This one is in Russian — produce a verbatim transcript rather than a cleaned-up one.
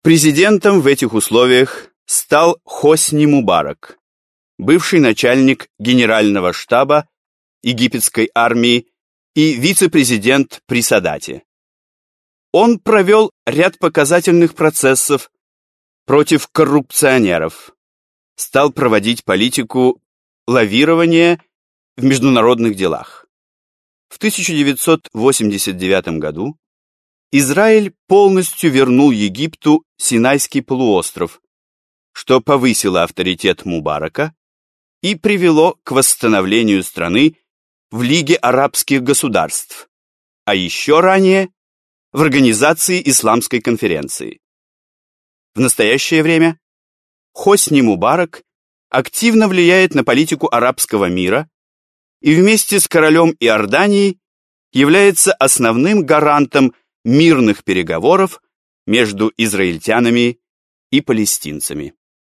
Президентом в этих условиях стал Хосни Мубарак, бывший начальник генерального штаба египетской армии и вице-президент при Садате. Он провел ряд показательных процессов против коррупционеров, стал проводить политику лавирования в международных делах. В тысяча девятьсот восемьдесят девятом году Израиль полностью вернул Египту Синайский полуостров, что повысило авторитет Мубарака и привело к восстановлению страны в Лиге арабских государств, а еще ранее в Организации Исламской конференции. В настоящее время Хосни Мубарак активно влияет на политику арабского мира и вместе с королем Иордании является основным гарантом мирных переговоров между израильтянами и палестинцами.